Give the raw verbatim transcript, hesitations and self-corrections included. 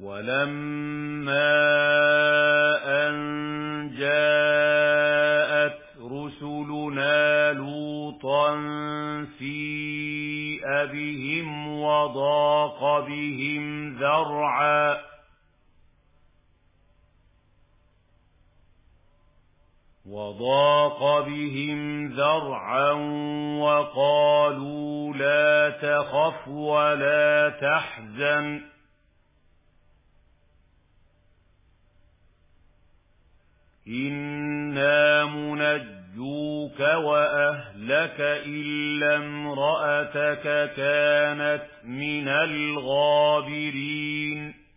ولما أن جاءت رسلنا لوطا سيء بهم وضاق بهم ذرعا وضاق بهم ذرعا وقالوا لا تخف ولا تحزن إنا منجوك وأهلك إلا امرأتك كانت من الغابرين